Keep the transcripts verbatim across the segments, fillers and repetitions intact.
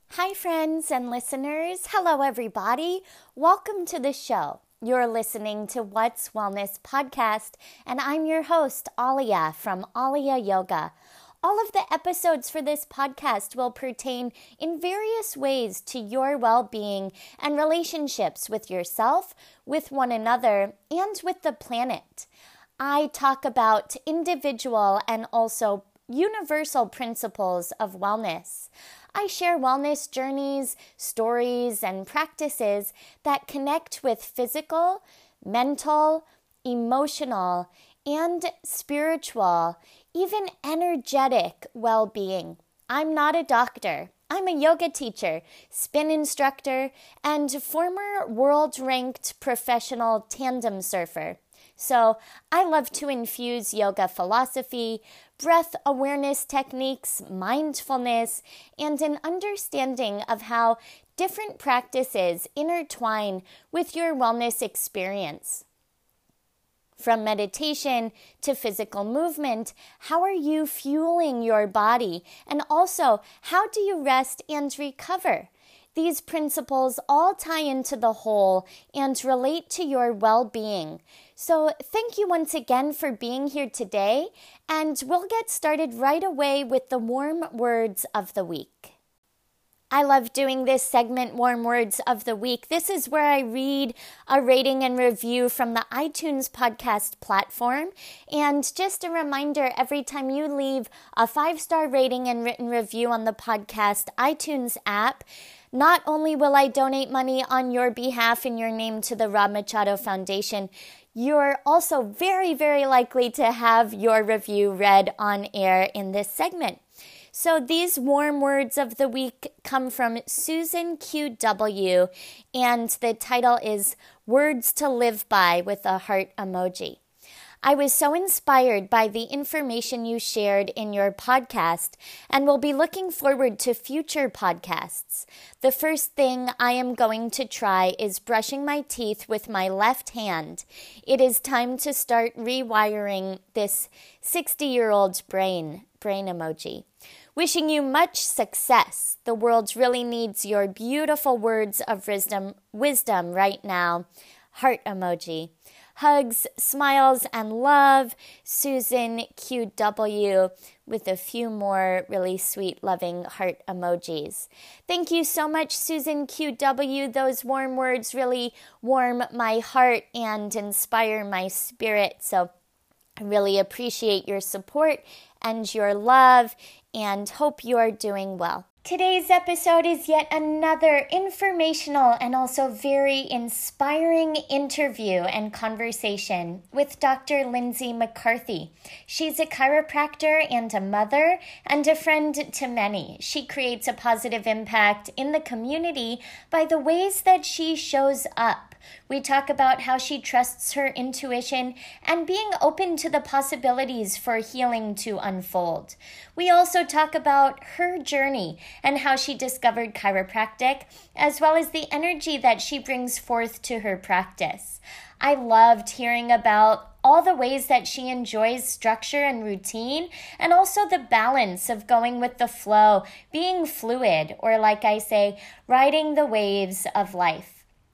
Hi, friends and listeners. Hello, everybody. Welcome to the show. You're listening to What's Wellness Podcast, and I'm your host, Alia from Alia Yoga. All of the episodes for this podcast will pertain in various ways to your well-being and relationships with yourself, with one another, and with the planet. I talk about individual and also universal principles of wellness. I share wellness journeys, stories, and practices that connect with physical, mental, emotional, and spiritual, even energetic well-being. I'm not a doctor. I'm a yoga teacher, spin instructor, and former world-ranked professional tandem surfer. So I love to infuse yoga philosophy, breath awareness techniques, mindfulness, and an understanding of how different practices intertwine with your wellness experience. From meditation to physical movement, how are you fueling your body? And also, how do you rest and recover? These principles all tie into the whole and relate to your well-being. So thank you once again for being here today, and we'll get started right away with the warm words of the week. I love doing this segment, Warm Words of the Week. This is where I read a rating and review from the iTunes podcast platform. And just a reminder, every time you leave a five-star rating and written review on the podcast iTunes app, not only will I donate money on your behalf in your name to the Rob Machado Foundation, you're also very, very likely to have your review read on air in this segment. So these warm words of the week come from Susan Q W, and the title is Words to Live By with a heart emoji. I was so inspired by the information you shared in your podcast and will be looking forward to future podcasts. The first thing I am going to try is brushing my teeth with my left hand. It is time to start rewiring this sixty-year-old brain, brain emoji. Wishing you much success. The world really needs your beautiful words of wisdom, wisdom right now. Heart emoji. Hugs, smiles, and love, Susan Q W, with a few more really sweet, loving heart emojis. Thank you so much, Susan Q W. Those warm words really warm my heart and inspire my spirit. So I really appreciate your support and your love, and hope you are doing well. Today's episode is yet another informational and also very inspiring interview and conversation with Doctor Lindsay McCarthy. She's a chiropractor and a mother and a friend to many. She creates a positive impact in the community by the ways that she shows up. We talk about how she trusts her intuition and being open to the possibilities for healing to unfold. We also talk about her journey and how she discovered chiropractic, as well as the energy that she brings forth to her practice. I loved hearing about all the ways that she enjoys structure and routine, and also the balance of going with the flow, being fluid, or like I say, riding the waves of life.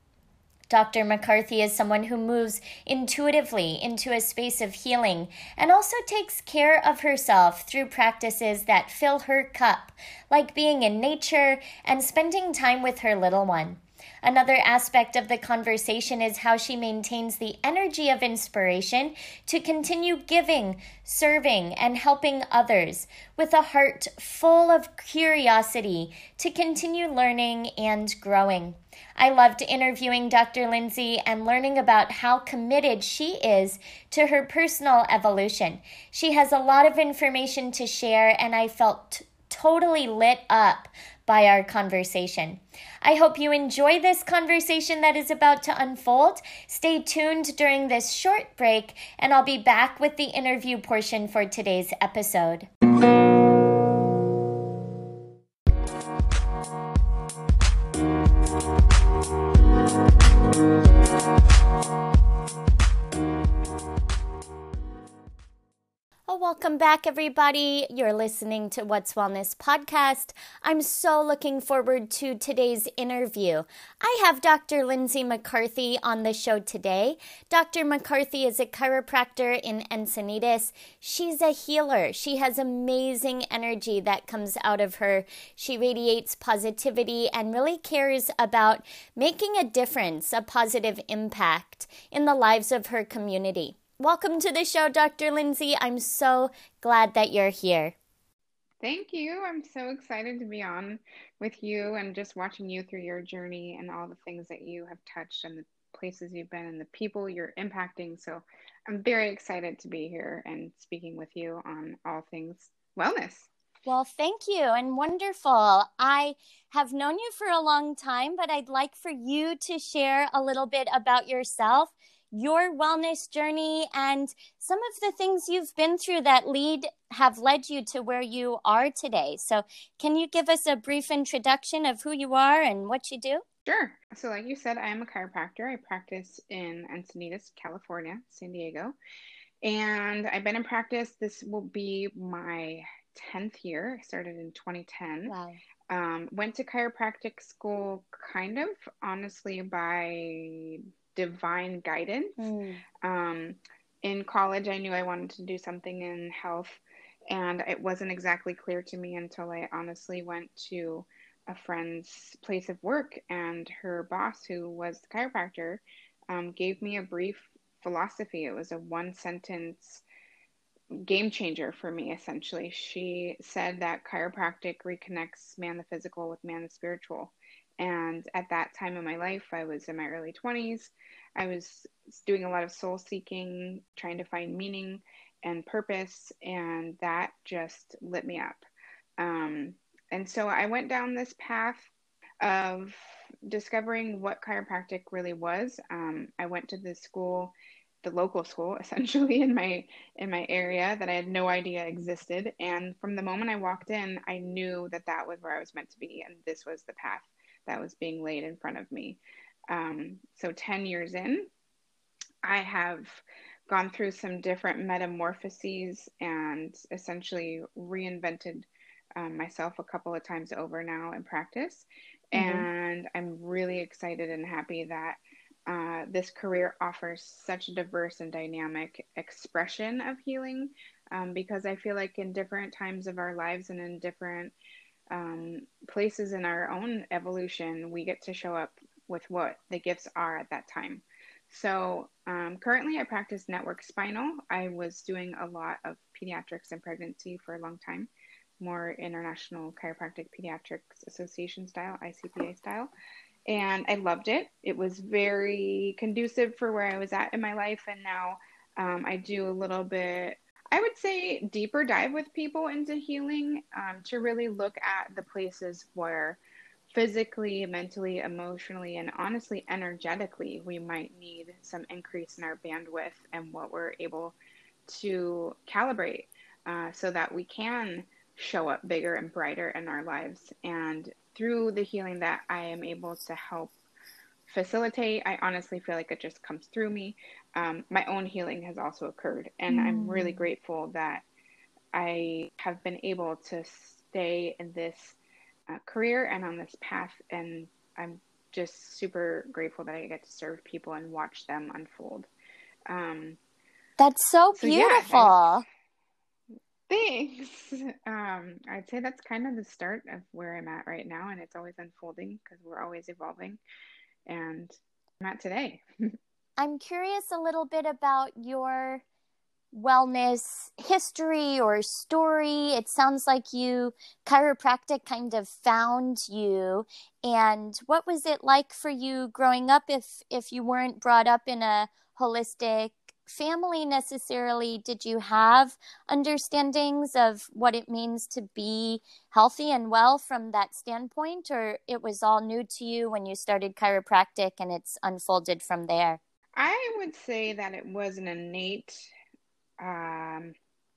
Doctor McCarthy is someone who moves intuitively into a space of healing and also takes care of herself through practices that fill her cup, like being in nature and spending time with her little one. Another aspect of the conversation is how she maintains the energy of inspiration to continue giving, serving, and helping others with a heart full of curiosity to continue learning and growing. I loved interviewing Doctor Lindsay and learning about how committed she is to her personal evolution. She has a lot of information to share, and I felt t- totally lit up by our conversation. I hope you enjoy this conversation that is about to unfold. Stay tuned during this short break, and I'll be back with the interview portion for today's episode. Welcome back, everybody. You're listening to What's Wellness podcast. I'm so looking forward to today's interview. I have Doctor Lindsay McCarthy on the show today. Doctor McCarthy is a chiropractor in Encinitas. She's a healer. She has amazing energy that comes out of her. She radiates positivity and really cares about making a difference, a positive impact in the lives of her community. Welcome to the show, Doctor Lindsay. I'm so glad that you're here. Thank you. I'm so excited to be on with you and just watching you through your journey and all the things that you have touched and the places you've been and the people you're impacting. So I'm very excited to be here and speaking with you on all things wellness. Well, thank you and wonderful. I have known you for a long time, but I'd like for you to share a little bit about yourself, your wellness journey, and some of the things you've been through that lead have led you to where you are today. So can you give us a brief introduction of who you are and what you do? Sure. So like you said, I am a chiropractor. I practice in Encinitas, California, San Diego. And I've been in practice. This will be my tenth year. I started in twenty ten. Wow. Um, went to chiropractic school kind of honestly by divine guidance. Mm. Um, in college, I knew I wanted to do something in health, and it wasn't exactly clear to me until I honestly went to a friend's place of work, and her boss, who was the chiropractor, um, gave me a brief philosophy. It was a one sentence game changer for me, essentially. She said that chiropractic reconnects man the physical with man the spiritual. And at that time in my life, I was in my early twenties. I was doing a lot of soul seeking, trying to find meaning and purpose, and that just lit me up. Um, and so I went down this path of discovering what chiropractic really was. Um, I went to this school, the local school, essentially in my in my area that I had no idea existed. And from the moment I walked in, I knew that that was where I was meant to be, and this was the path that was being laid in front of me. Um, so ten years in, I have gone through some different metamorphoses and essentially reinvented um, myself a couple of times over now in practice. Mm-hmm. And I'm really excited and happy that uh, this career offers such a diverse and dynamic expression of healing, um, because I feel like in different times of our lives and in different um, places in our own evolution, we get to show up with what the gifts are at that time. So um, currently I practice network spinal. I was doing a lot of pediatrics and pregnancy for a long time, more International Chiropractic Pediatrics Association style, I C P A style. And I loved it. It was very conducive for where I was at in my life. And now um, I do a little bit, I would say, deeper dive with people into healing, um, to really look at the places where physically, mentally, emotionally, and honestly, energetically, we might need some increase in our bandwidth and what we're able to calibrate uh, so that we can show up bigger and brighter in our lives. And through the healing that I am able to help facilitate, I honestly feel like it just comes through me. Um, my own healing has also occurred, and mm. I'm really grateful that I have been able to stay in this uh, career and on this path, and I'm just super grateful that I get to serve people and watch them unfold. Um, That's so, so beautiful. Yeah, Thanks. Um, I'd say that's kind of the start of where I'm at right now, and it's always unfolding because we're always evolving, and I'm at today. I'm curious a little bit about your wellness history or story. It sounds like you, chiropractic kind of found you. And what was it like for you growing up if, if you weren't brought up in a holistic family necessarily? Did you have understandings of what it means to be healthy and well from that standpoint, or it was all new to you when you started chiropractic and it's unfolded from there? I would say that it was an innate um,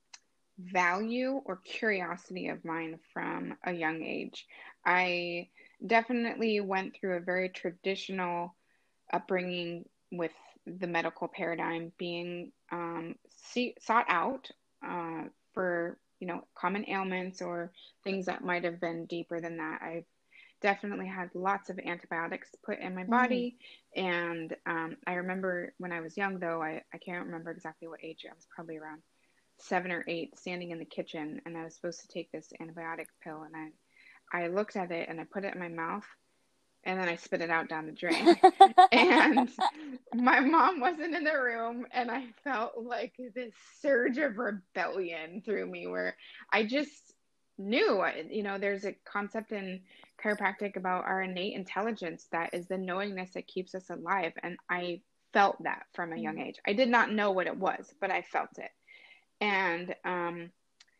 value or curiosity of mine from a young age. I definitely went through a very traditional upbringing with the medical paradigm being um, see, sought out uh, for, you know, common ailments or things that might have been deeper than that. I've definitely had lots of antibiotics put in my Mm. body. And um, I remember when I was young, though, I, I can't remember exactly what age. I was probably around seven or eight, standing in the kitchen, and I was supposed to take this antibiotic pill. And I, I looked at it and I put it in my mouth, and then I spit it out down the drain. And my mom wasn't in the room, and I felt like this surge of rebellion through me where I just knew, you know, there's a concept in chiropractic about our innate intelligence that is the knowingness that keeps us alive. And I felt that from a young Mm. age. I did not know what it was, but I felt it. And um,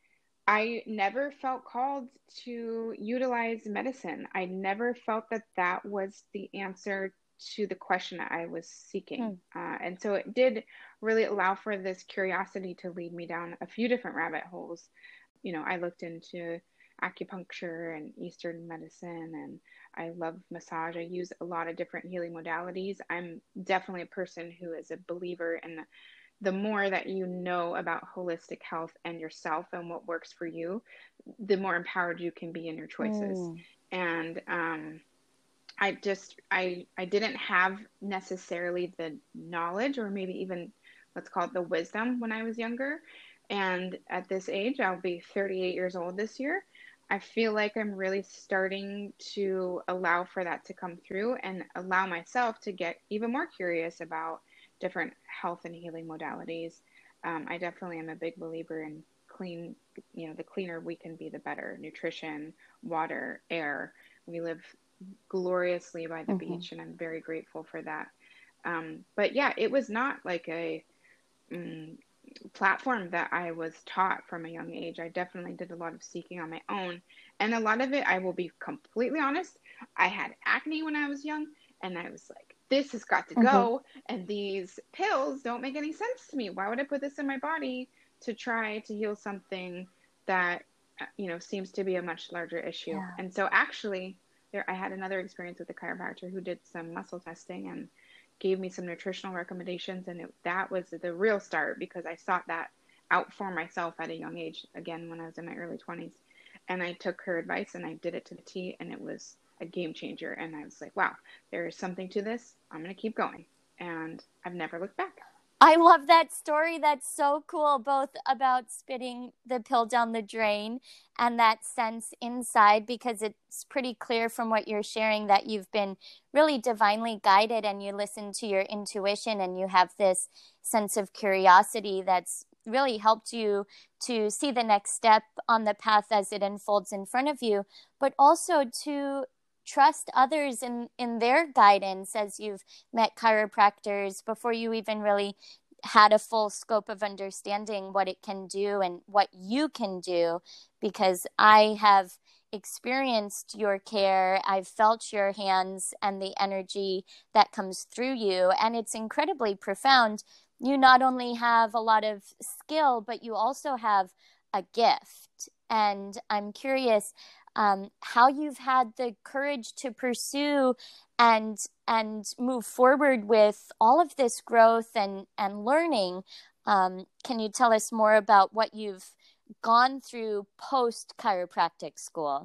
I never felt called to utilize medicine. I never felt that that was the answer to the question that I was seeking. Mm. Uh, and so it did really allow for this curiosity to lead me down a few different rabbit holes. You know, I looked into acupuncture and Eastern medicine, and I love massage. I use a lot of different healing modalities. I'm definitely a person who is a believer in the the more that you know about holistic health and yourself and what works for you, the more empowered you can be in your choices. Mm. And um, I just, I, I didn't have necessarily the knowledge, or maybe even let's call it the wisdom, when I was younger. And at this age, I'll be thirty-eight years old this year. I feel like I'm really starting to allow for that to come through and allow myself to get even more curious about different health and healing modalities. Um, I definitely am a big believer in clean, you know, the cleaner we can be, the better. Nutrition, water, air. We live gloriously by the Mm-hmm. beach, and I'm very grateful for that. Um, but yeah, it was not like a mm, platform that I was taught from a young age. I definitely did a lot of seeking on my own. And a lot of it, I will be completely honest, I had acne when I was young, and I was like, this has got to Mm-hmm. go. And these pills don't make any sense to me. Why would I put this in my body to try to heal something that, uh, you know, seems to be a much larger issue? Yeah. And so actually, there, I had another experience with a chiropractor who did some muscle testing and gave me some nutritional recommendations, and it, that was the real start, because I sought that out for myself at a young age, again when I was in my early twenties, and I took her advice and I did it to the T, and it was a game changer. And I was like, wow, there is something to this. I'm going to keep going, and I've never looked back. I love that story. That's so cool, both about spitting the pill down the drain and that sense inside, because it's pretty clear from what you're sharing that you've been really divinely guided and you listen to your intuition and you have this sense of curiosity that's really helped you to see the next step on the path as it unfolds in front of you, but also to trust others in, in their guidance as you've met chiropractors before you even really had a full scope of understanding what it can do and what you can do, because I have experienced your care. I've felt your hands and the energy that comes through you, and it's incredibly profound. You not only have a lot of skill, but you also have a gift. And I'm curious um, how you've had the courage to pursue and and move forward with all of this growth and and learning. Um, can you tell us more about what you've gone through post chiropractic school?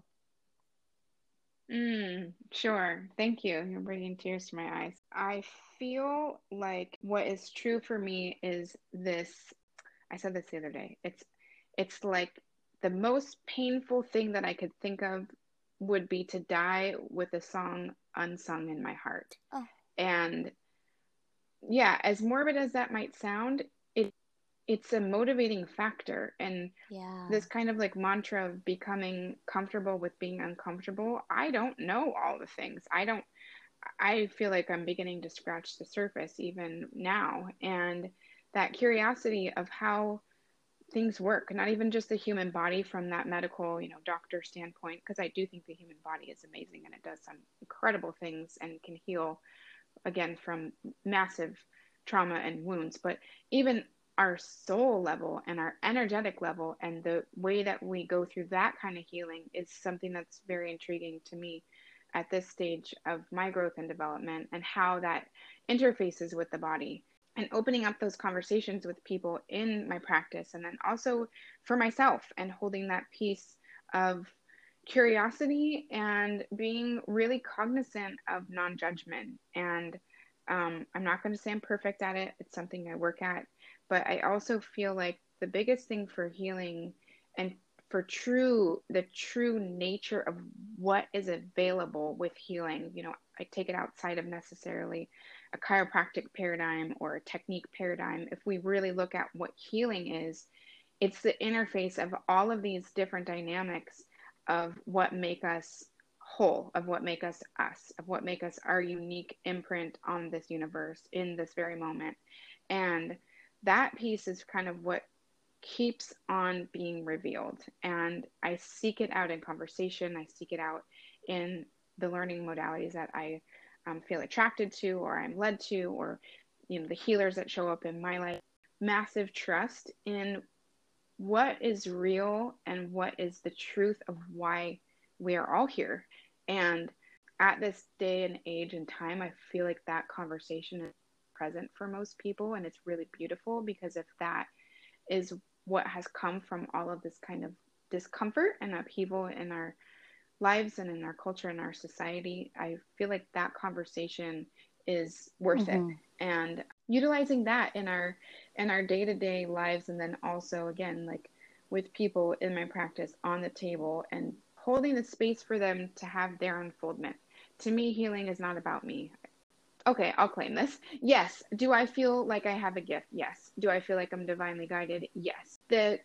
Mm, sure. Thank you. You're bringing tears to my eyes. I feel like what is true for me is this. I said this the other day. It's it's like the most painful thing that I could think of would be to die with a song unsung in my heart. Oh. And yeah, as morbid as that might sound, it it's a motivating factor. And Yeah. this kind of like mantra of becoming comfortable with being uncomfortable. I don't know all the things. I don't I feel like I'm beginning to scratch the surface even now. And that curiosity of how things work, not even just the human body from that medical, you know, doctor standpoint, because I do think the human body is amazing and it does some incredible things and can heal, again, from massive trauma and wounds. But even our soul level and our energetic level and the way that we go through that kind of healing is something that's very intriguing to me at this stage of my growth and development, and how that interfaces with the body. and opening up those conversations with people in my practice, and then also for myself, and holding that piece of curiosity and being really cognizant of non-judgment. And um, I'm not going to say I'm perfect at it. It's something I work at. But I also feel like the biggest thing for healing and for true, the true nature of what is available with healing, you know, I take it outside of necessarily a chiropractic paradigm or a technique paradigm. If we really look at what healing is, it's the interface of all of these different dynamics of what make us whole, of what make us us, of what make us our unique imprint on this universe in this very moment. And that piece is kind of what keeps on being revealed. And I seek it out in conversation. I seek it out in the learning modalities that I um, feel attracted to, or I'm led to, or, you know, the healers that show up in my life. Massive trust in what is real and what is the truth of why we are all here. And at this day and age and time, I feel like that conversation is present for most people. And it's really beautiful, because if that is what has come from all of this kind of discomfort and upheaval in our lives and in our culture and our society, I feel like that conversation is worth mm-hmm. it. And utilizing that in our in our day-to-day lives, and then also again, like with people in my practice on the table, and holding the space for them to have their unfoldment. To me, healing is not about me. Okay, I'll claim this. Yes. Do I feel like I have a gift? Yes. Do I feel like I'm divinely guided? Yes. The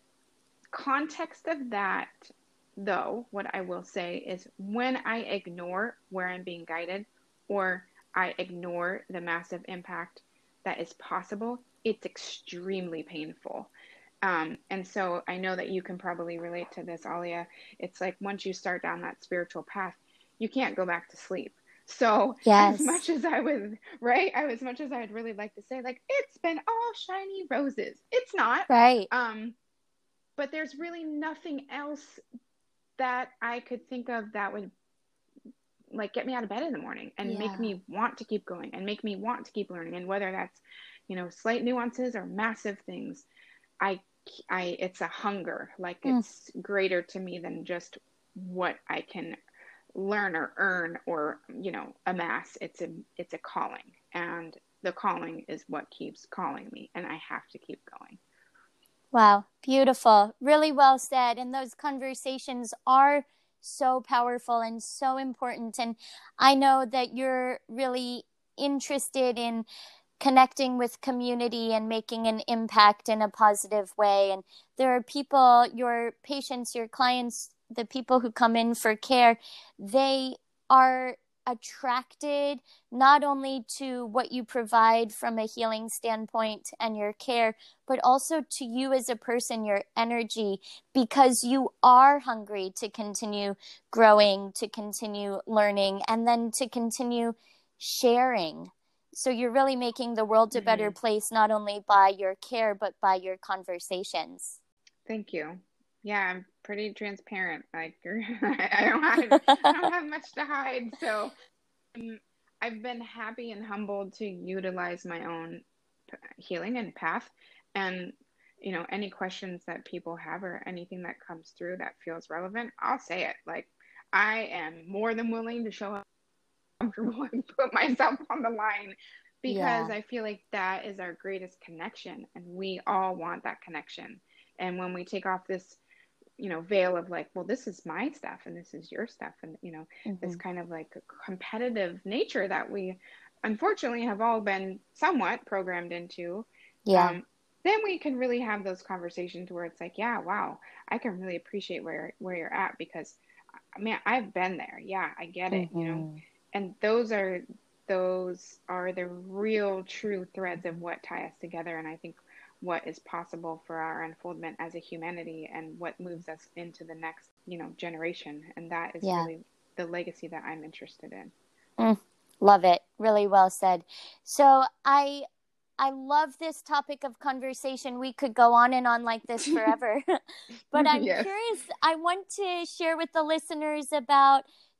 context of that, though, what I will say is, when I ignore where I'm being guided, or I ignore the massive impact that is possible, it's extremely painful. Um, and so I know that you can probably relate to this, Alia. It's like, once you start down that spiritual path, you can't go back to sleep. So yes. as much as I would, right, I, as much as I'd really like to say, like, it's been all shiny roses, it's not. Right. Um, but there's really nothing else that I could think of that would, like, get me out of bed in the morning and yeah. make me want to keep going and make me want to keep learning. And whether that's, you know, slight nuances or massive things, I, I, it's a hunger, like mm. it's greater to me than just what I can learn or earn or, you know, amass. It's a, it's a calling, and the calling is what keeps calling me, and I have to keep going. Wow. Beautiful. Really well said. And those conversations are so powerful and so important. And I know that you're really interested in connecting with community and making an impact in a positive way. And there are people, your patients, your clients, the people who come in for care, they are attracted not only to what you provide from a healing standpoint and your care, but also to you as a person, your energy, because you are hungry to continue growing, to continue learning, and then to continue sharing. So you're really making the world a better mm-hmm. place, not only by your care, but by your conversations. Thank you. Yeah, I'm pretty transparent. Like, I don't have, I don't have much to hide. So um, I've been happy and humbled to utilize my own healing and path. And, you know, any questions that people have or anything that comes through that feels relevant, I'll say it. Like, I am more than willing to show up comfortable and put myself on the line, because yeah. I feel like that is our greatest connection, and we all want that connection. And when we take off this, you know, veil of like, well, this is my stuff and this is your stuff, and, you know, mm-hmm. this kind of like a competitive nature that we unfortunately have all been somewhat programmed into, yeah. um, then we can really have those conversations where it's like, yeah, wow, I can really appreciate where, where you're at, because, I mean, I've been there. Yeah, I get it, mm-hmm. you know, and those are, those are the real true threads of what tie us together. And I think what is possible for our unfoldment as a humanity, and what moves us into the next, you know, generation. And that is yeah. really the legacy that I'm interested in. Mm, love it. Really well said. So I, I love this topic of conversation. We could go on and on like this forever, but I'm yes. curious. I want to share with the listeners about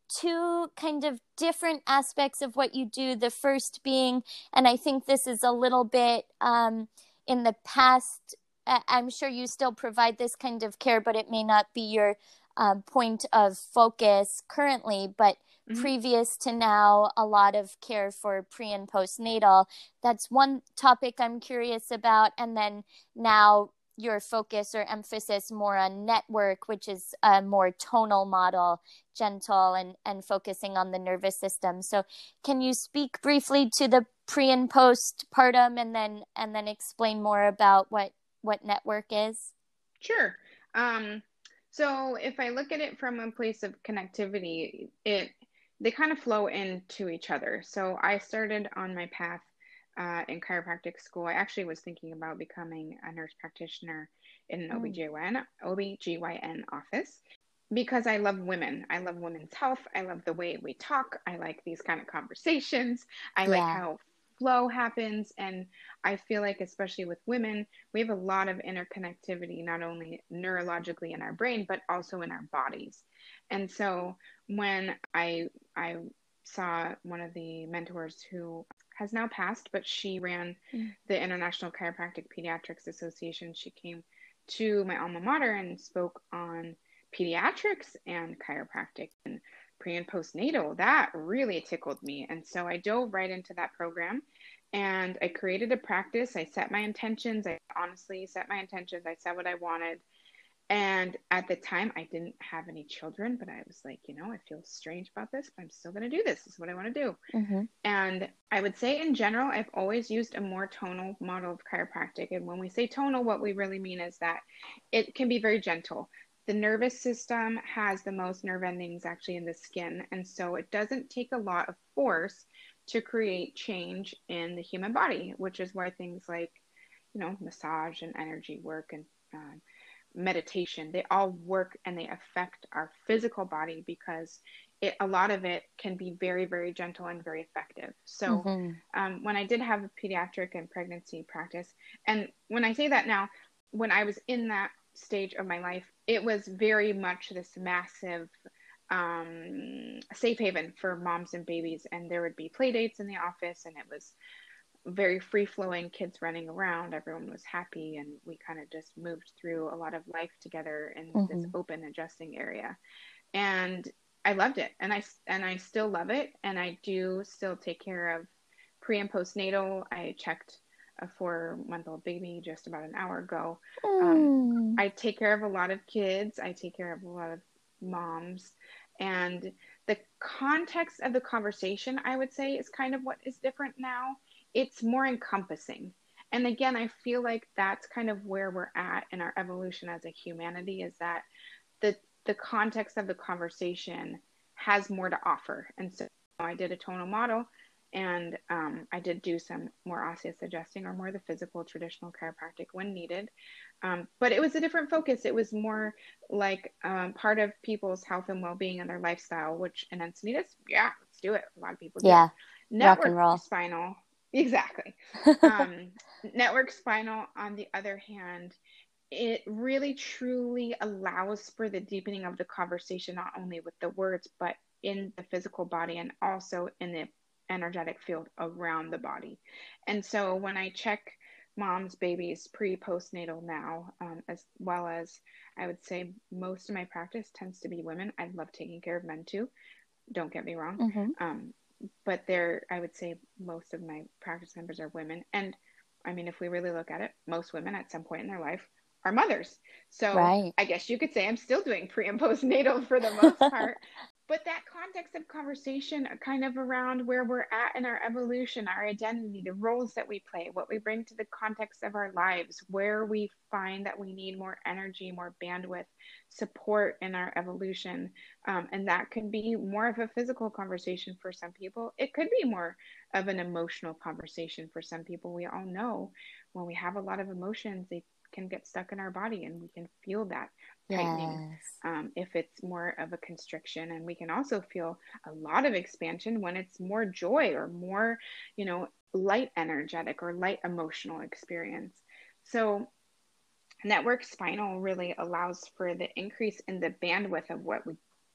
two kind of different aspects of what you do. The first being, and I think this is a little bit um, in the past, I'm sure you still provide this kind of care, but it may not be your um, point of focus currently, but Mm-hmm. previous to now, a lot of care for pre and postnatal. That's one topic I'm curious about. And then now your focus or emphasis more on network, which is a more tonal model, gentle and, and focusing on the nervous system. So can you speak briefly to the pre and postpartum and then and then explain more about what, what network is? Sure. Um, so if I look at it from a place of connectivity, it they kind of flow into each other. So I started on my path uh, in chiropractic school. I actually was thinking about becoming a nurse practitioner in an Mm. O B G Y N, O B G Y N office because I love women. I love women's health. I love the way we talk. I like these kind of conversations. I like Yeah. how flow happens. And I feel like, especially with women, we have a lot of interconnectivity, not only neurologically in our brain, but also in our bodies. And so when I, I saw one of the mentors who has now passed, but she ran Mm. the International Chiropractic Pediatrics Association. She came to my alma mater and spoke on pediatrics and chiropractic and pre and postnatal. That really tickled me. And so I dove right into that program and I created a practice. I set my intentions. I honestly set my intentions. I said what I wanted. And at the time, I didn't have any children, but I was like, you know, I feel strange about this, but I'm still going to do this. This is what I want to do. Mm-hmm. And I would say in general, I've always used a more tonal model of chiropractic. And when we say tonal, what we really mean is that it can be very gentle. The nervous system has the most nerve endings actually in the skin. And so it doesn't take a lot of force to create change in the human body, which is why things like, you know, massage and energy work and uh, meditation, they all work and they affect our physical body because it, a lot of it can be very, very gentle and very effective. So Mm-hmm. um, when I did have a pediatric and pregnancy practice, and when I say that now, when I was in that stage of my life, it was very much this massive um, safe haven for moms and babies. And there would be play dates in the office, and it was very free flowing, kids running around. Everyone was happy, and we kind of just moved through a lot of life together in Mm-hmm. this open adjusting area. And I loved it, and I and I still love it, and I do still take care of pre and postnatal. I checked a four month old baby just about an hour ago. Um, Mm. I take care of a lot of kids. I take care of a lot of moms, and the context of the conversation, I would say, is kind of what is different now. It's more encompassing. And again, I feel like that's kind of where we're at in our evolution as a humanity, is that the the context of the conversation has more to offer. And so I did a tonal model, and um, I did do some more osseous adjusting or more the physical traditional chiropractic when needed. Um, but it was a different focus. It was more like um, part of people's health and well-being and their lifestyle, which in Encinitas, yeah, let's do it. A lot of people do. Yeah. Rock and Network roll. spinal, exactly. um, network spinal, on the other hand, it really truly allows for the deepening of the conversation, not only with the words, but in the physical body and also in the energetic field around the body. And so when I check moms, babies, pre, postnatal now, um, as well as I would say most of my practice tends to be women. I love taking care of men too. Don't get me wrong. Mm-hmm. Um, but there, I would say most of my practice members are women. And I mean, if we really look at it, most women at some point in their life are mothers. So Right. I guess you could say I'm still doing pre and postnatal for the most part. But that context of conversation kind of around where we're at in our evolution, our identity, the roles that we play, what we bring to the context of our lives, where we find that we need more energy, more bandwidth, support in our evolution. Um, and that could be more of a physical conversation for some people. It could be more of an emotional conversation for some people. We all know when we have a lot of emotions, they can get stuck in our body, and we can feel that tightening Yes. um, if it's more of a constriction. And we can also feel a lot of expansion when it's more joy or more, you know, light energetic or light emotional experience. So network spinal really allows for the increase in the bandwidth of what we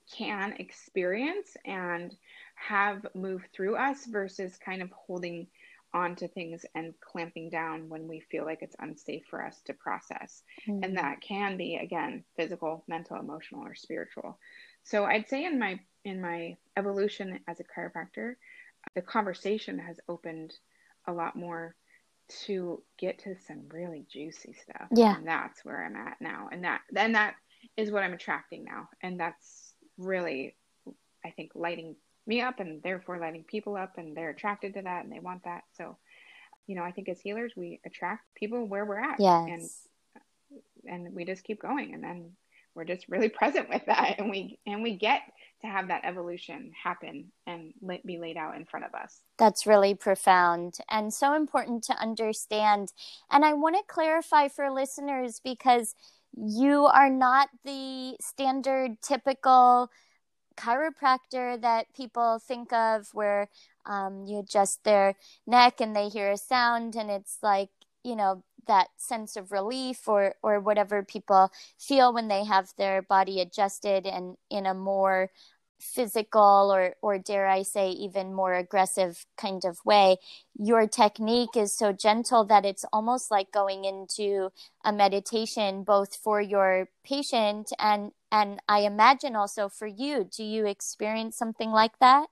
can experience and have move through us versus kind of holding on to things and clamping down when we feel like it's unsafe for us to process. Mm. And that can be, again, physical, mental, emotional, or spiritual. So I'd say in my in my evolution as a chiropractor, the conversation has opened a lot more to get to some really juicy stuff. Yeah. And that's where I'm at now. And that then that is what I'm attracting now. And that's really, I think, lighting me up and therefore lighting people up, and they're attracted to that and they want that. So, you know, I think as healers, we attract people where we're at. Yes. And and we just keep going, and then we're just really present with that, and we and we get to have that evolution happen and let, be laid out in front of us. That's really profound and so important to understand. And I want to clarify for listeners, because you are not the standard typical chiropractor that people think of, where um, you adjust their neck and they hear a sound and it's like, you know, that sense of relief or or whatever people feel when they have their body adjusted, and in a more physical or or dare I say even more aggressive kind of way. Your technique is so gentle that it's almost like going into a meditation, both for your patient and and I imagine also for you. Do you experience something like that?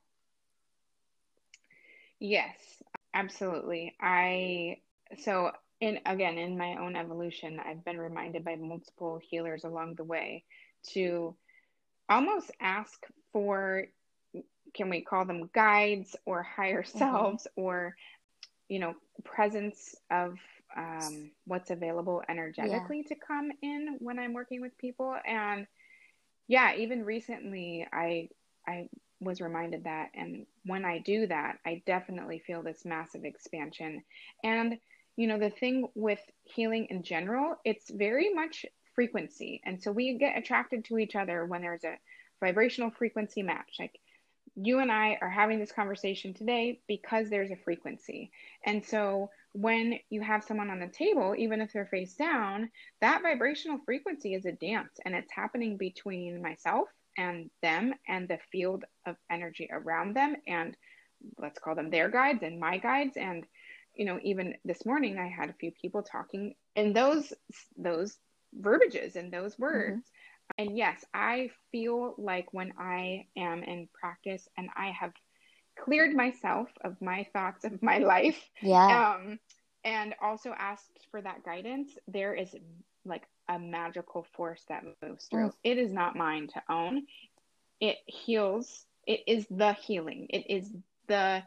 Yes, absolutely. I so in again in my own evolution, I've been reminded by multiple healers along the way to almost ask for, can we call them guides or higher selves, mm-hmm. or, you know, presence of um, what's available energetically yeah. to come in when I'm working with people. And yeah, even recently I, I was reminded that, and when I do that, I definitely feel this massive expansion. And, you know, the thing with healing in general, it's very much frequency. And so we get attracted to each other when there's a vibrational frequency match. Like you and I are having this conversation today because there's a frequency. And so when you have someone on the table, even if they're face down, that vibrational frequency is a dance, and it's happening between myself and them and the field of energy around them. And let's call them their guides and my guides. And, you know, even this morning I had a few people talking in those, those verbiages and those words. Mm-hmm. And yes, I feel like when I am in practice and I have cleared myself of my thoughts of my life, yeah. um, and also asked for that guidance, there is like a magical force that moves through. Mm. It is not mine to own. It heals. It is the healing. It is the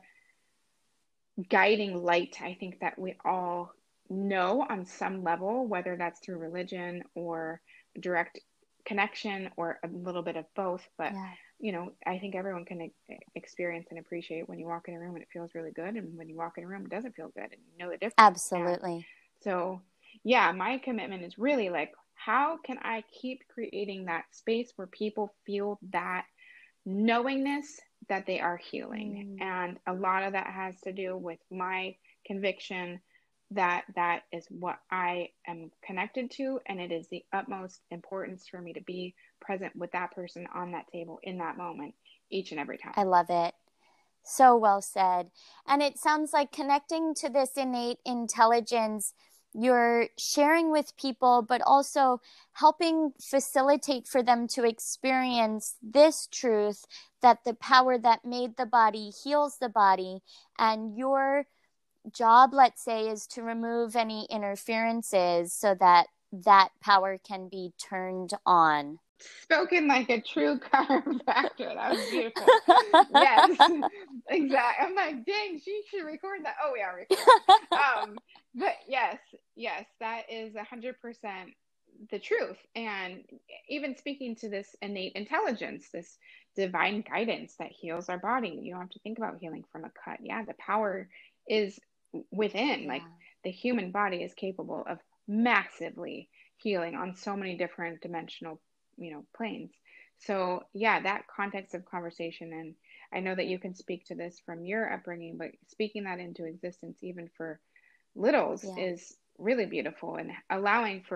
guiding light, I think, that we all know on some level, whether that's through religion or direct connection or a little bit of both. But yeah. you know, I think everyone can e- experience and appreciate when you walk in a room and it feels really good, and when you walk in a room it doesn't feel good, and you know the difference. Absolutely. And so yeah, my commitment is really like, how can I keep creating that space where people feel that knowingness that they are healing? Mm. And a lot of that has to do with my conviction that that is what I am connected to, and it is the utmost importance for me to be present with that person on that table in that moment each and every time. I love it. So well said. And it sounds like connecting to this innate intelligence, you're sharing with people, but also helping facilitate for them to experience this truth, that the power that made the body heals the body, and your job, let's say, is to remove any interferences so that that power can be turned on. Spoken like a true chiropractor. That was beautiful. Yes, exactly. I'm like, dang, she should record that. Oh, we are recording. um, but yes, yes, that is one hundred percent the truth. And even speaking to this innate intelligence, this divine guidance that heals our body, you don't have to think about healing from a cut. Yeah, the power is within. Yeah. Like the human body is capable of massively healing on so many different dimensional, you know, planes. So yeah, that context of conversation, and I know that you can speak to this from your upbringing, but speaking that into existence even for littles yeah. is really beautiful, and allowing for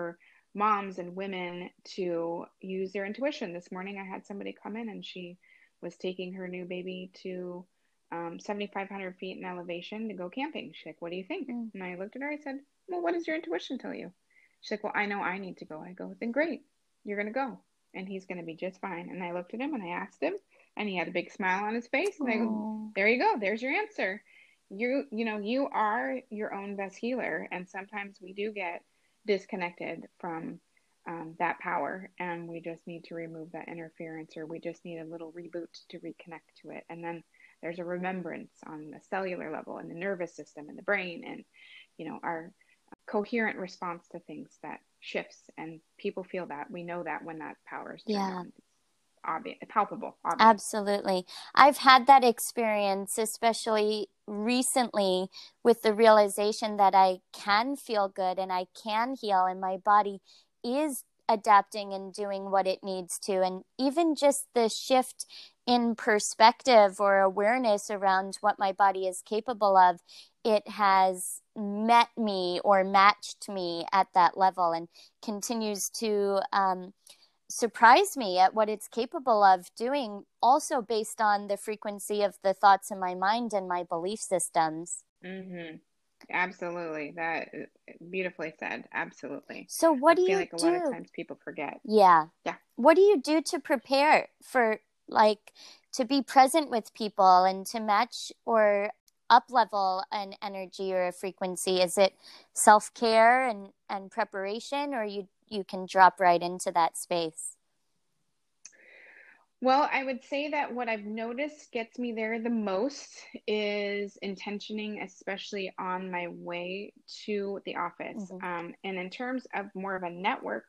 moms and women to use their intuition. This morning I had somebody come in and she was taking her new baby to um, seventy-five hundred feet in elevation to go camping. She's like, what do you think? Mm. And I looked at her, I said, well, what does your intuition tell you? She's like, well, I know I need to go. I go, then great, you're going to go. And he's going to be just fine. And I looked at him and I asked him, and he had a big smile on his face. And Aww. I go, there you go. There's your answer. You, you know, you are your own best healer. And sometimes we do get disconnected from um, that power, and we just need to remove that interference, or we just need a little reboot to reconnect to it. And then there's a remembrance on the cellular level and the nervous system and the brain, and, you know, our coherent response to things that shifts, and people feel that. We know that when that power is turned yeah. on. It's obvious, palpable. Obvious. Absolutely. I've had that experience, especially recently, with the realization that I can feel good and I can heal, and my body is adapting and doing what it needs to. And even just the shift in perspective or awareness around what my body is capable of, it has met me or matched me at that level, and continues to um, surprise me at what it's capable of doing, also based on the frequency of the thoughts in my mind and my belief systems. Mm-hmm. Absolutely. That beautifully said. Absolutely. So what I do feel you like a do? lot of times people forget. Yeah. Yeah. What do you do to prepare for, like, to be present with people and to match or up level an energy or a frequency? Is it self-care and, and preparation, or you, you can drop right into that space? Well, I would say that what I've noticed gets me there the most is intentioning, especially on my way to the office. Mm-hmm. Um, and in terms of more of a network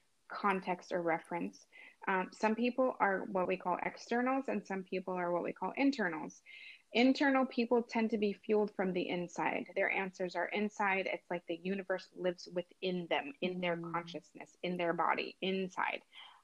context or reference, um, some people are what we call externals, and some people are what we call internals. Internal people tend to be fueled from the inside. Their answers are inside. It's like the universe lives within them, in mm-hmm. their consciousness, in their body, inside.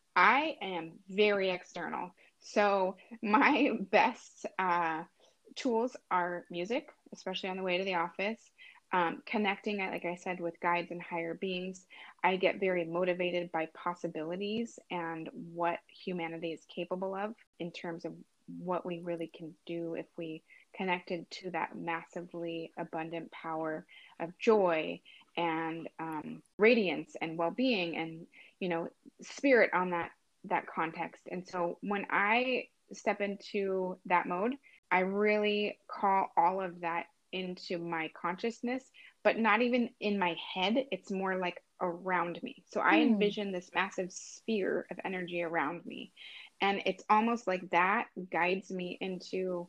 I am very external. So my best uh, tools are music, especially on the way to the office, um, connecting, like I said, with guides and higher beings. I get very motivated by possibilities and what humanity is capable of in terms of what we really can do if we connected to that massively abundant power of joy and um, radiance and well-being and, you know, spirit on that that context. And so when I step into that mode, I really call all of that into my consciousness, but not even in my head. It's more like around me. So I mm. envision this massive sphere of energy around me. And it's almost like that guides me into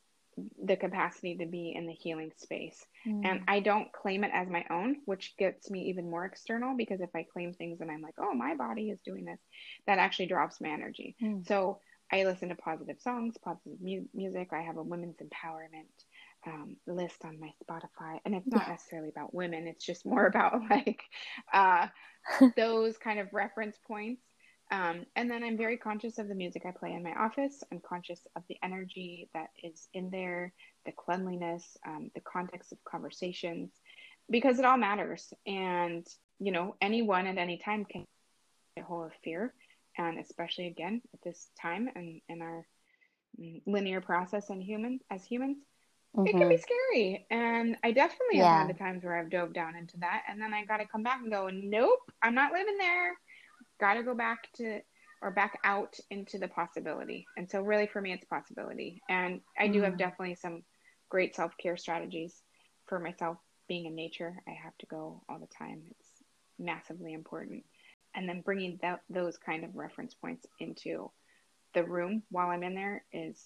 the capacity to be in the healing space. Mm. And I don't claim it as my own, which gets me even more external, because if I claim things and I'm like, oh, my body is doing this, that actually drops my energy. Mm. So I listen to positive songs, positive mu- music. I have a women's empowerment um, list on my Spotify, and it's not yeah. necessarily about women. It's just more about like uh, those kind of reference points. Um, and then I'm very conscious of the music I play in my office. I'm conscious of the energy that is in there, the cleanliness, um, the context of conversations, because it all matters. And, you know, anyone at any time can get a hold of fear. And especially, again, at this time and in our linear process and human, as humans, mm-hmm. it can be scary. And I definitely yeah. have had the times where I've dove down into that. And then I got to come back and go, nope, I'm not living there. Got to go back to or back out into the possibility. And so really for me, it's possibility. And I do mm. have definitely some great self-care strategies for myself. Being in nature, I have to go all the time. It's massively important. And then bringing that, those kind of reference points into the room while I'm in there is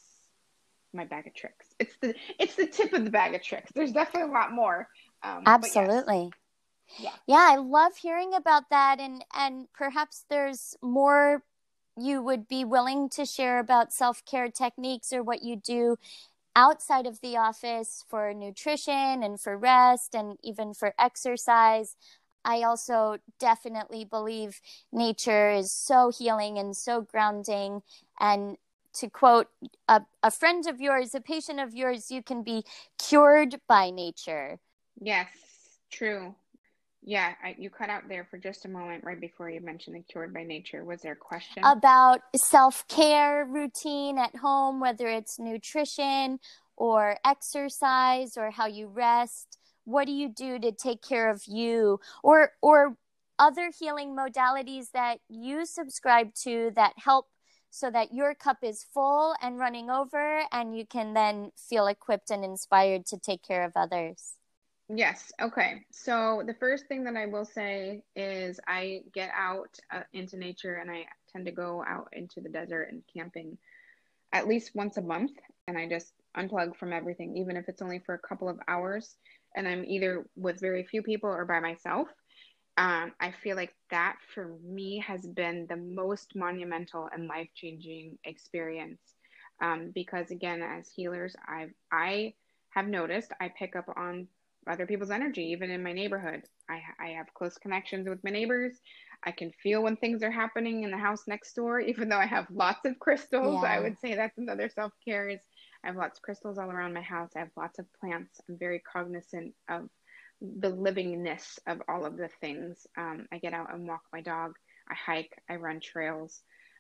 my bag of tricks. It's the, it's the tip of the bag of tricks. There's definitely a lot more. Um, Absolutely. Yeah. Yeah, I love hearing about that, and and perhaps there's more you would be willing to share about self-care techniques or what you do outside of the office for nutrition and for rest and even for exercise. I also definitely believe nature is so healing and so grounding. And to quote a, a friend of yours, a patient of yours, you can be cured by nature. Yes, true. Yeah, I, you cut out there for just a moment right before you mentioned the Cured by Nature. Was there a question? About self-care routine at home, whether it's nutrition or exercise or how you rest. What do you do to take care of you, or or other healing modalities that you subscribe to that help so that your cup is full and running over and you can then feel equipped and inspired to take care of others? Yes. Okay. So the first thing that I will say is I get out uh, into nature, and I tend to go out into the desert and camping at least once a month. And I just unplug from everything, even if it's only for a couple of hours. And I'm either with very few people or by myself. Um, I feel like that for me has been the most monumental and life-changing experience. Um, because again, as healers, I've I have noticed I pick up on other people's energy, even in my neighborhood. I I have close connections with my neighbors. I can feel when things are happening in the house next door, even though I have lots of crystals. I Yeah. would say that's another self-care is I have lots of crystals all around my house. I have lots of plants. I'm very cognizant of the livingness of all of the things. Um, I get out and walk my dog. I hike. I run trails.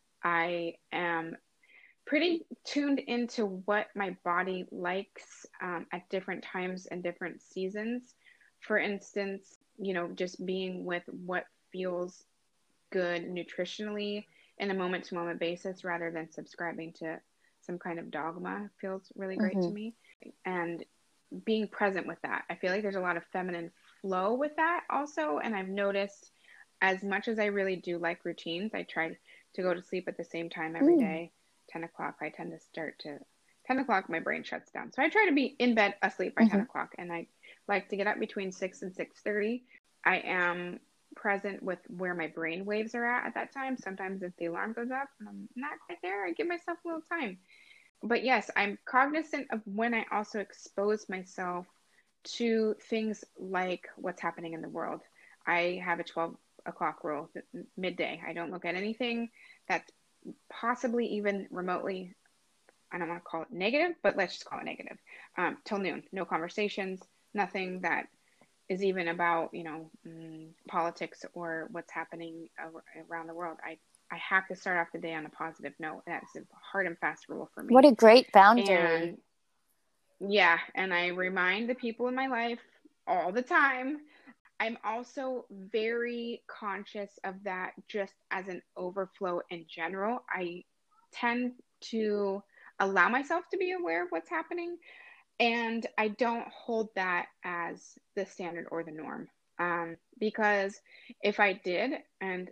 I am pretty tuned into what my body likes um, at different times and different seasons. For instance, you know, just being with what feels good nutritionally in a moment to moment basis rather than subscribing to some kind of dogma feels really great to Mm-hmm. me. And being present with that. I feel like there's a lot of feminine flow with that also. And I've noticed as much as I really do like routines, I try to go to sleep at the same time every Mm. day. ten o'clock, I tend to start to, ten o'clock, my brain shuts down. So I try to be in bed asleep by ten Mm-hmm. o'clock. And I like to get up between six and six thirty. I am present with where my brain waves are at at that time. Sometimes if the alarm goes up and I'm not quite there, I give myself a little time. But yes, I'm cognizant of when I also expose myself to things like what's happening in the world. I have a twelve o'clock rule, midday. I don't look at anything that's possibly even remotely, I don't want to call it negative, but let's just call it negative, um, till noon. No conversations, nothing that is even about, you know, mm, politics or what's happening around the world. I, I have to start off the day on a positive note. That's a hard and fast rule for What me. a great boundary. And yeah, and I remind the people in my life all the time. I'm also very conscious of that just as an overflow in general. I tend to allow myself to be aware of what's happening, and I don't hold that as the standard or the norm. Um, because if I did, and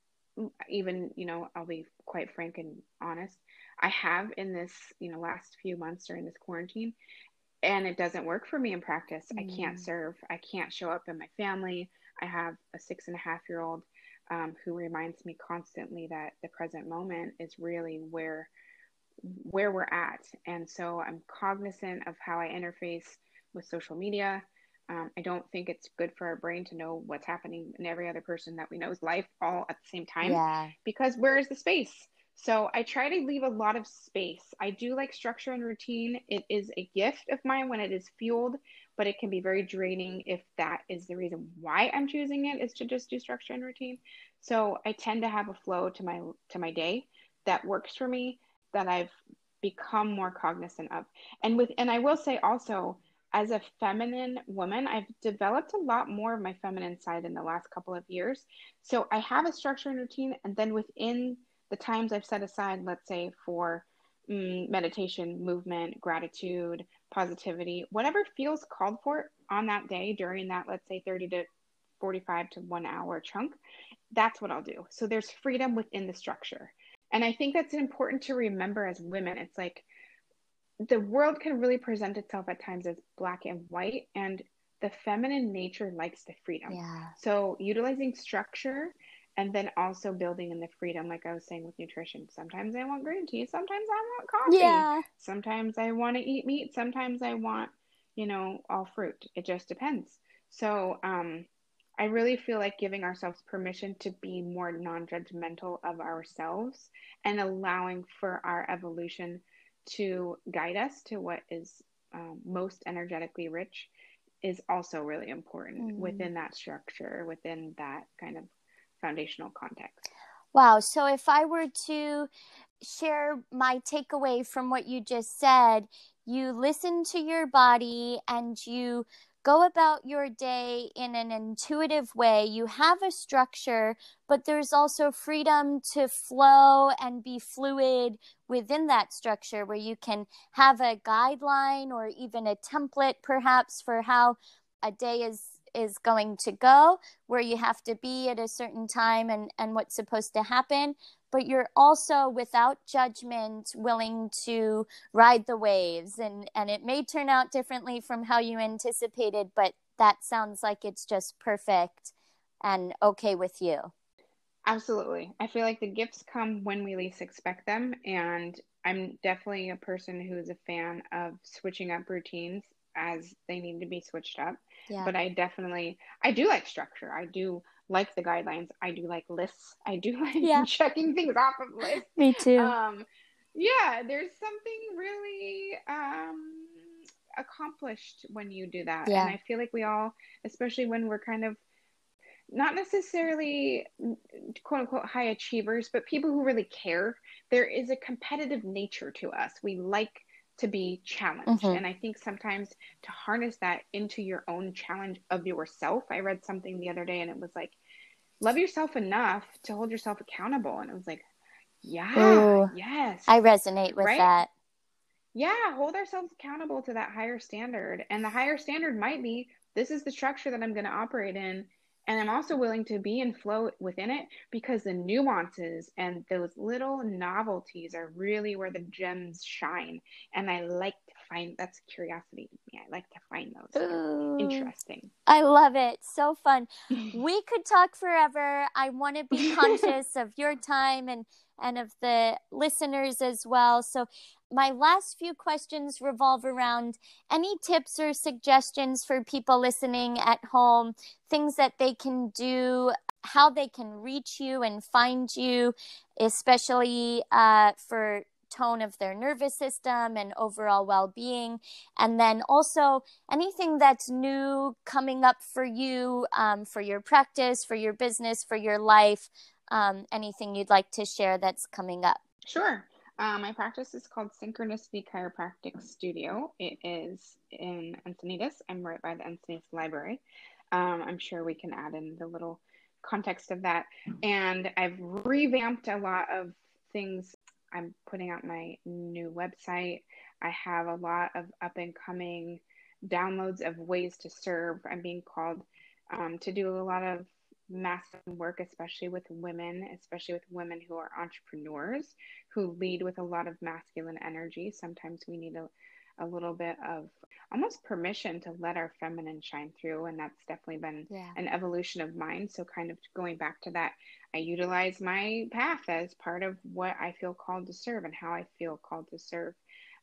even, you know, I'll be quite frank and honest, I have in this, you know, last few months during this quarantine, and it doesn't work for me in practice. I can't Mm. serve. I can't show up in my family. I have a six and a half year old um, who reminds me constantly that the present moment is really where where we're at. And so I'm cognizant of how I interface with social media. Um, I don't think it's good for our brain to know what's happening in every other person that we know's life all at the same time, Yeah. because where is the space? So I try to leave a lot of space. I do like structure and routine. It is a gift of mine when it is fueled, but it can be very draining if that is the reason why I'm choosing it, is to just do structure and routine. So I tend to have a flow to my to my day that works for me, that I've become more cognizant of. And with and I will say also, as a feminine woman, I've developed a lot more of my feminine side in the last couple of years. So I have a structure and routine, and then within the times I've set aside, let's say for mm, meditation, movement, gratitude, positivity, whatever feels called for on that day during that, let's say thirty to forty-five to one hour chunk, that's what I'll do. So there's freedom within the structure. And I think that's important to remember as women. It's like the world can really present itself at times as black and white, and the feminine nature likes the freedom. Yeah. So utilizing structure and then also building in the freedom, like I was saying with nutrition. Sometimes I want green tea, sometimes I want coffee, Yeah. sometimes I want to eat meat, sometimes I want, you know, all fruit. It just depends. So, um, I really feel like giving ourselves permission to be more non-judgmental of ourselves and allowing for our evolution to guide us to what is um, most energetically rich is also really important Mm. within that structure, within that kind of foundational context. Wow. So if I were to share my takeaway from what you just said, you listen to your body and you go about your day in an intuitive way. You have a structure, but there's also freedom to flow and be fluid within that structure, where you can have a guideline or even a template perhaps for how a day is is going to go, where you have to be at a certain time and and what's supposed to happen, but you're also, without judgment, willing to ride the waves. And, and it may turn out differently from how you anticipated, but that sounds like it's just perfect and okay with you. Absolutely. I feel like the gifts come when we least expect them. And I'm definitely a person who is a fan of switching up routines as they need to be switched up. Yeah. But I definitely, I do like structure. I do like the guidelines. I do like lists. I do like Yeah. checking things off of lists. Me too. Um, yeah, there's something really um, accomplished when you do that. Yeah. And I feel like we all, especially when we're kind of not necessarily quote unquote high achievers, but people who really care, there is a competitive nature to us. We like to be challenged. Mhm. And I think sometimes to harness that into your own challenge of yourself. I read something the other day and it was like, love yourself enough to hold yourself accountable. And it was like, yeah, Ooh, yes. I resonate with right? that. Yeah, hold ourselves accountable to that higher standard. And the higher standard might be, this is the structure that I'm going to operate in. And I'm also willing to be in flow within it, because the nuances and those little novelties are really where the gems shine. And I like to find, that's curiosity to me. I like to find those. They're interesting. I love it. So fun. We could talk forever. I want to be conscious of your time and, and of the listeners as well. So my last few questions revolve around any tips or suggestions for people listening at home, things that they can do, how they can reach you and find you, especially uh, for tone of their nervous system and overall well-being. And then also anything that's new coming up for you, um, for your practice, for your business, for your life, um, anything you'd like to share that's coming up. Sure. Um, my practice is called Synchronicity Chiropractic Studio. It is in Encinitas. I'm right by the Encinitas Library. Um, I'm sure we can add in the little context of that. And I've revamped a lot of things. I'm putting out my new website. I have a lot of up and coming downloads of ways to serve. I'm being called um, to do a lot of masculine work, especially with women, especially with women who are entrepreneurs, who lead with a lot of masculine energy. Sometimes we need a, a little bit of almost permission to let our feminine shine through. And that's definitely been Yeah. an evolution of mine. So kind of going back to that, I utilize my path as part of what I feel called to serve and how I feel called to serve.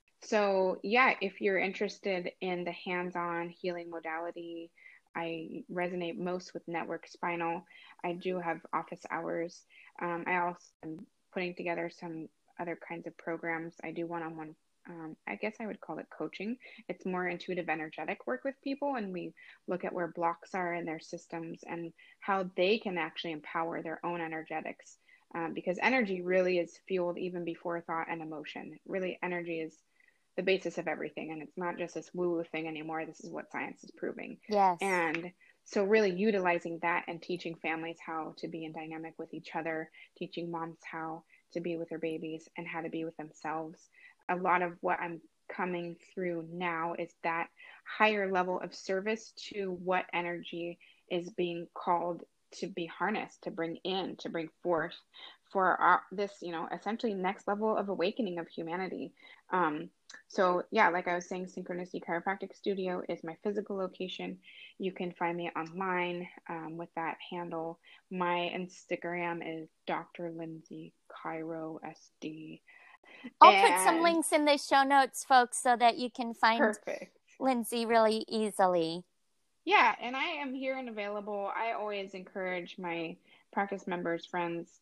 So yeah, if you're interested in the hands-on healing modality, I resonate most with network spinal. I do have office hours. Um, I also am putting together some other kinds of programs. I do one-on-one, um, I guess I would call it coaching. It's more intuitive, energetic work with people, and we look at where blocks are in their systems and how they can actually empower their own energetics. Um, because energy really is fueled even before thought and emotion. Really, energy is the basis of everything, and it's not just this woo-woo thing anymore. This is what science is proving. Yes. And so really utilizing that and teaching families how to be in dynamic with each other, teaching moms how to be with their babies and how to be with themselves. A lot of what I'm coming through now is that higher level of service to what energy is being called to be harnessed, to bring in, to bring forth for our, this, you know, essentially next level of awakening of humanity. Um, so yeah, like I was saying, Synchronicity Chiropractic Studio is my physical location. You can find me online um, with that handle. My Instagram is Doctor Lindsay Chiro S D. I'll and put some links in the show notes, folks, so that you can find perfect. Lindsay really easily. Yeah, and I am here and available. I always encourage my practice members, friends,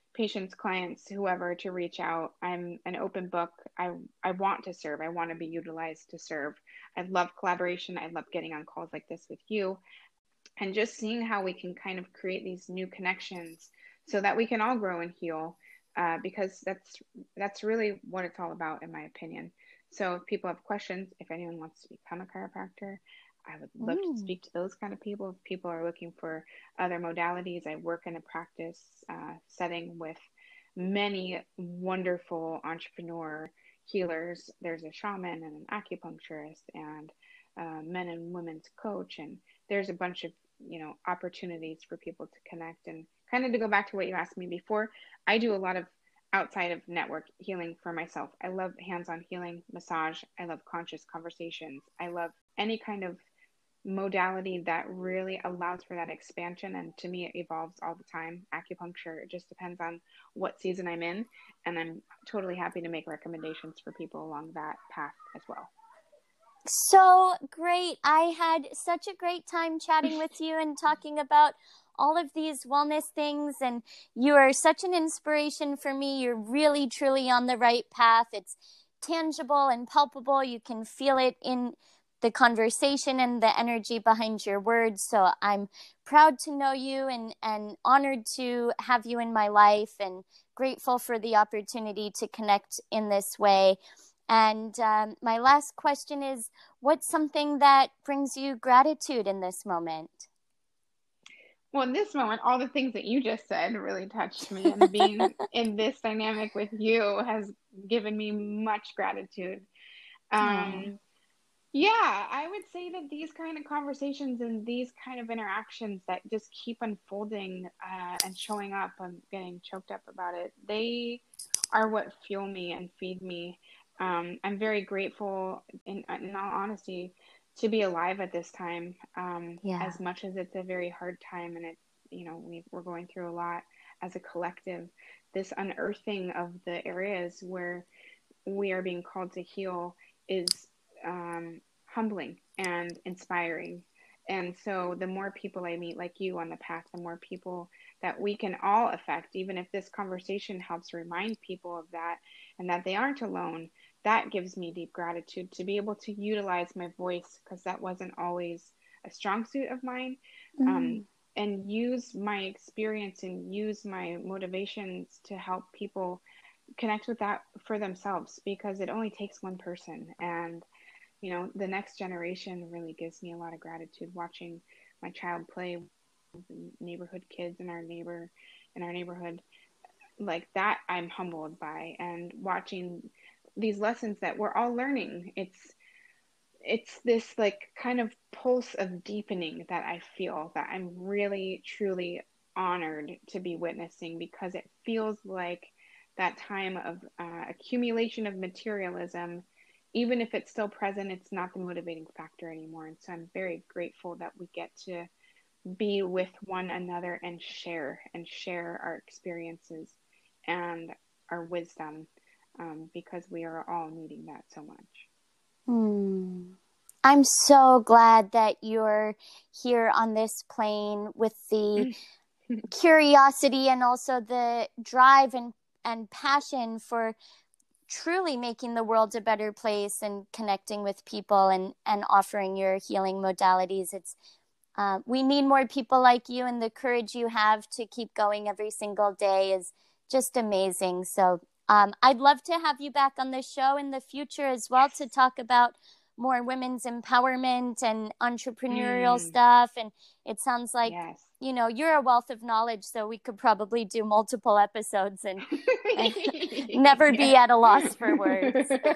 patients, clients, whoever to reach out. I'm an open book. I I want to serve. I want to be utilized to serve. I love collaboration. I love getting on calls like this with you and just seeing how we can kind of create these new connections so that we can all grow and heal, uh, because that's that's really what it's all about, in my opinion. So if people have questions, if anyone wants to become a chiropractor, I would love to Mm. speak to those kind of people. If people are looking for other modalities, I work in a practice uh, setting with many wonderful entrepreneur healers. There's a shaman and an acupuncturist and uh, men and women's coach, and there's a bunch of you know opportunities for people to connect. And kind of to go back to what you asked me before, I do a lot of outside of network healing for myself. I love hands-on healing, massage. I love conscious conversations. I love any kind of modality that really allows for that expansion. And to me, it evolves all the time. Acupuncture, it just depends on what season I'm in. And I'm totally happy to make recommendations for people along that path as well. So great. I had such a great time chatting with you and talking about all of these wellness things. And you are such an inspiration for me. You're really, truly on the right path. It's tangible and palpable. You can feel it in the conversation and the energy behind your words. So I'm proud to know you and, and honored to have you in my life and grateful for the opportunity to connect in this way. And um, my last question is, what's something that brings you gratitude in this moment? Well, in this moment, all the things that you just said really touched me, and being in this dynamic with you has given me much gratitude. Um, yeah, I would say that these kind of conversations and these kind of interactions that just keep unfolding uh, and showing up, I'm getting choked up about it, they are what fuel me and feed me. Um, I'm very grateful, in, in all honesty, to be alive at this time. Um, Yeah. as much as it's a very hard time, and it, you know, we, we're going through a lot as a collective, this unearthing of the areas where we are being called to heal is um, humbling and inspiring. And so the more people I meet like you on the path, the more people that we can all affect, even if this conversation helps remind people of that and that they aren't alone, that gives me deep gratitude to be able to utilize my voice, because that wasn't always a strong suit of mine, um, Mm. and use my experience and use my motivations to help people connect with that for themselves, because it only takes one person. And you know the next generation really gives me a lot of gratitude, watching my child play with the neighborhood kids in our neighbor in our neighborhood like that. I'm humbled by, and watching these lessons that we're all learning. It's it's this like kind of pulse of deepening that I feel, that I'm really truly honored to be witnessing, because it feels like that time of uh, accumulation of materialism, even if it's still present, it's not the motivating factor anymore. And so I'm very grateful that we get to be with one another and share and share our experiences and our wisdom, um, because we are all needing that so much. Hmm. I'm so glad that you're here on this plane with the curiosity and also the drive and, and passion for truly making the world a better place and connecting with people and, and offering your healing modalities. It's uh, we need more people like you, and the courage you have to keep going every single day is just amazing. So um, I'd love to have you back on the show in the future as well to talk about more women's empowerment and entrepreneurial Mm, stuff. And it sounds like, yes. you know, you're a wealth of knowledge, so we could probably do multiple episodes and, and never be at a loss for words.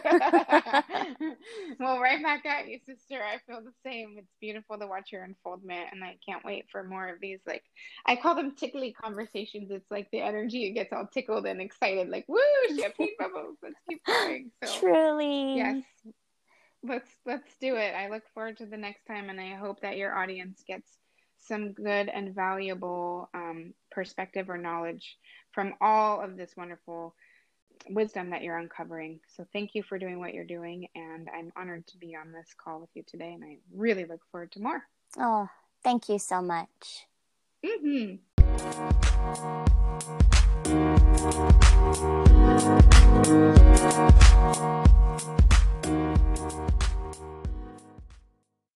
Well, right back at you, sister. I feel the same. It's beautiful to watch your unfoldment, and I can't wait for more of these. Like, I call them tickly conversations. It's like the energy, it gets all tickled and excited, like, woo, champagne bubbles. Let's keep going. So, Truly. yes, let's let's do it. I look forward to the next time, and I hope that your audience gets some good and valuable um, perspective or knowledge from all of this wonderful wisdom that you're uncovering. So thank you for doing what you're doing, and I'm honored to be on this call with you today, and I really look forward to more. Oh, thank you so much. Mm-hmm.